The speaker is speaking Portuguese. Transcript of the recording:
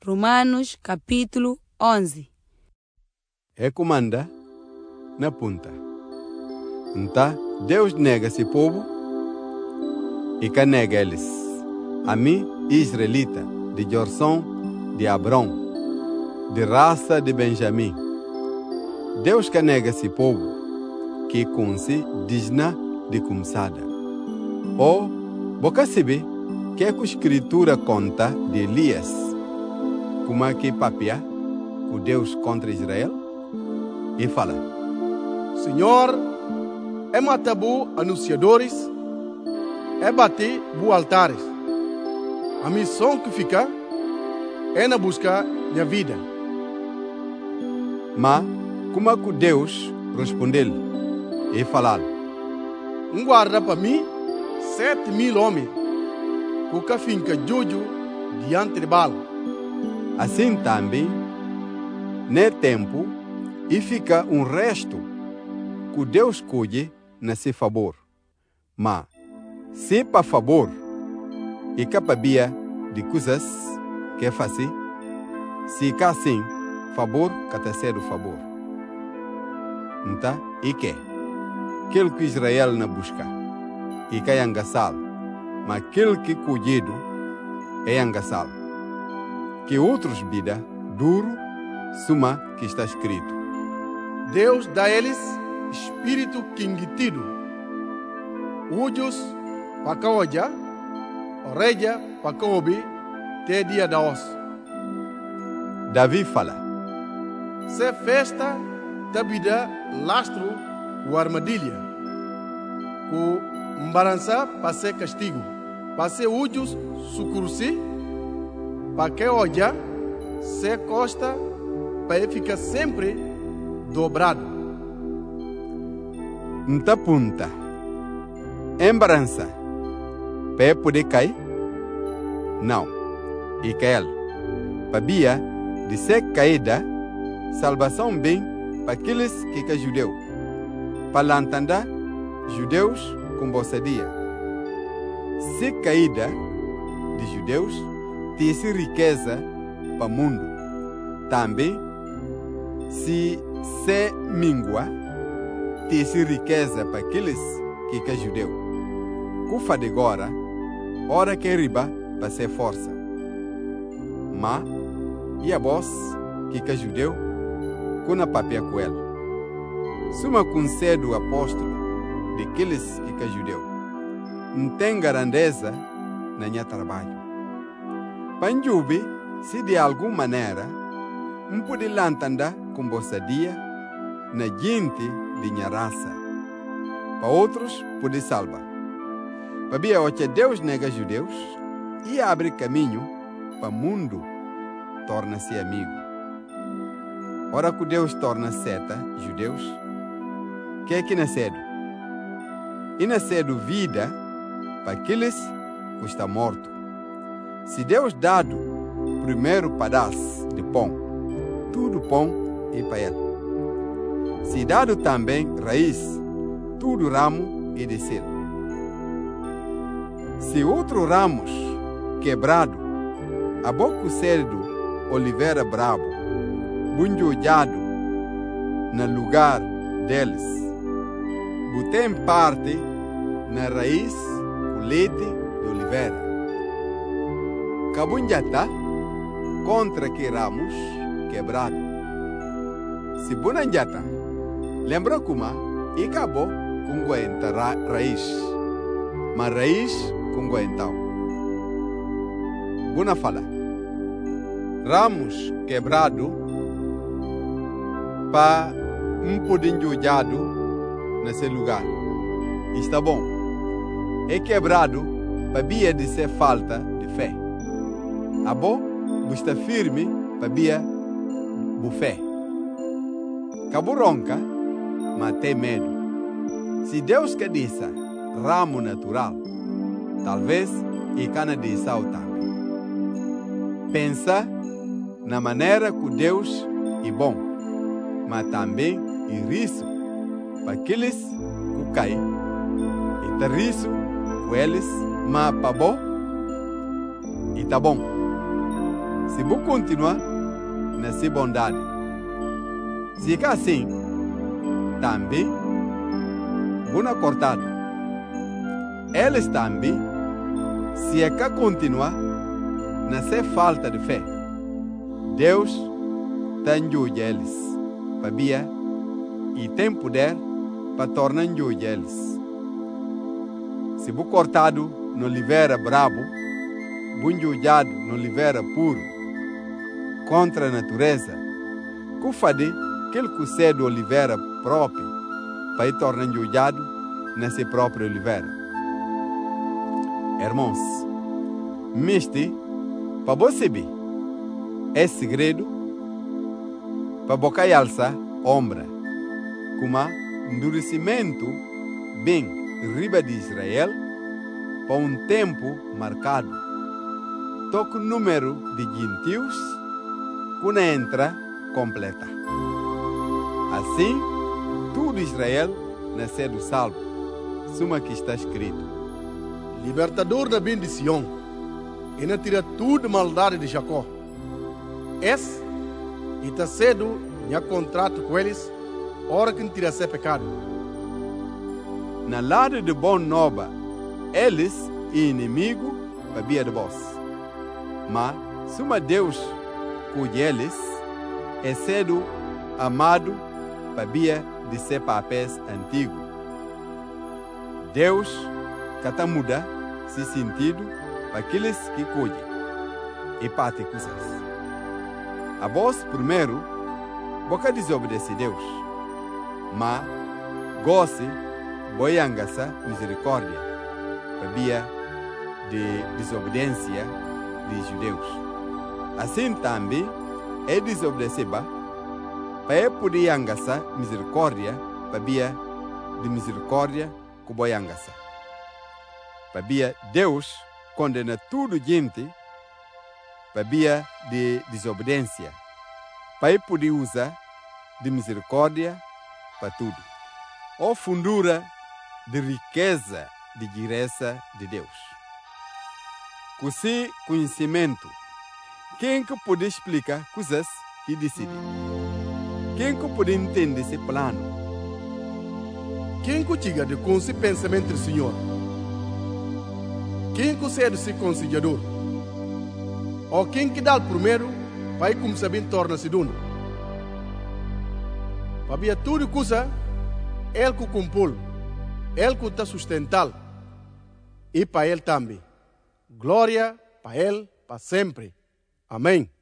Romanos capítulo 11. É comanda na punta. Então, Deus nega esse povo e que nega eles. A mim, israelita, de Jorson, de Abrão, de raça de Benjamim. Deus que nega esse povo, que conse digna de começada. Ou, boca sabe, que a escritura conta de Elias, como é que papia, o Deus contra Israel, e fala: Senhor, é matabu anunciadores, é bater bu altares. A missão que fica é na buscar minha vida. Mas, como é que Deus respondeu e falar? Guarda para mim 7.000 homens, o que fica juju diante de Baal. Assim também, no tempo, e fica resto que Deus colhe nesse favor. Mas, se para favor, e capabia de coisas que fazer, se cá assim, favor, que está sendo favor. Então, e que? Aquele que Israel não busca, e que é angaçal, mas aquele que colhido é angaçal. Que outros vida duro, suma que está escrito. Deus dá a eles espírito quingitido, ujos para que olha, orelha para que ouve, até dia da osso. Davi fala: Se festa da vida lastro com armadilha, com embarança para ser castigo, para ser ujos sucursi, para que olha, se costa, para ficar sempre dobrado. Nta punta, embrança, para poder cair? Não, e cair. Para de ser caída, salvação bem para aqueles que é judeu. Para entender, judeus com bossadia. Se caída de judeus, tem riqueza para o mundo. Também, se mingua, tem riqueza para aqueles que é judeu. Cufa de agora, hora que riba para ser força. Mas, e a voz que é judeu, com a papia com ele. Suma concedo o apóstolo daqueles que é judeu. Não tem grandeza na minha trabalho. Panjubi, se de alguma maneira, não pode lá entender com bossadia na gente de minha raça. Para outros, pode salvar. Para bia que Deus nega judeus e abre caminho para o mundo, torna-se amigo. Ora que Deus torna seta judeus, que é que nascedo? E nascedo vida para aqueles que estão mortos. Se Deus dado primeiro pedaço de pão, tudo pão é para ele. Se dado também raiz, tudo ramo é de selo. Se outro ramos quebrado, a boca cedo oliveira bravo, bunjojado no lugar deles, botem parte na raiz o leite de oliveira. Cabunjata contra que ramos quebrado. Se bunanjata, lembra como e acabou com guenta raiz, mas raiz com guentão. Buna fala, ramos quebrado para pudim jujado nesse lugar. Está bom. É quebrado para via de ser falta de fé. A bom, está firme para via fé. Cabo ronca, mas tem medo. Se Deus quer dizer ramo natural, talvez e cana de sal também. Pensa na maneira que Deus é bom, mas também é riso para aqueles que caem. E tá riso com eles, mas para bom e tá bom. se vou continuar nessa bondade. Se é assim, também vou na cortado. Eles também, se é que continuar nessa falta de fé, Deus tem eles para via e tem poder para tornar eles. Se vou cortado não libera brabo, bom julgado não libera puro, contra a natureza, que fade que ele cedo libera próprio, para ir tornar julgado nesse próprio libera. Irmãos, misti, para você ver, é segredo, para boca e alça, ombra, como endurecimento bem riba de Israel, para um tempo marcado. Toca o número de gentios, quando entra, completa. Assim, tudo Israel nasceu salvo, suma que está escrito. Libertador da bem de Sião, e não tira tudo maldade de Jacó. Esse, e está cedo, já contrato com eles, hora que não tira seu pecado. Na lado de bom nova, eles e inimigo babia de vós. Mas, suma Deus cuide eles, é cedo amado babia de ser papéis antigo. Deus, que muda se sentido para aqueles que cuide e parte coisas. A vós, primeiro, boca desobedece Deus, mas goste boiangasa misericórdia, babia de desobediência de judeus. Assim também é desobedecer para poder angasa misericórdia, babia de misericórdia que boiangasa. Babia Deus condena tudo gente, babia de desobediência, para poder usar de misericórdia para tudo. Ou fundura de riqueza de graça de Deus. Com esse conhecimento, quem que pode explicar coisas que decide? Quem que pode entender esse plano? Quem que diga de com esse pensamento do Senhor? Quem que é esse conciliador? Ou quem que dá o primeiro para ir como sabem torna-se dono? Para tudo coisa, ele que compõe, ele que está sustentado, e para ele também. Glória para ele, para sempre. Amém.